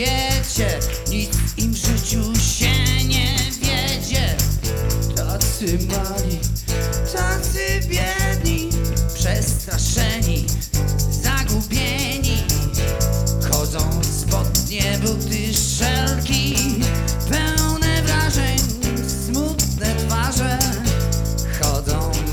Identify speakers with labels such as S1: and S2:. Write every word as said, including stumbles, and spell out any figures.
S1: świecie, nic im w życiu się nie wiedzie. Tacy mali, tacy biedni, przestraszeni, zagubieni, chodzą w spodnie, buty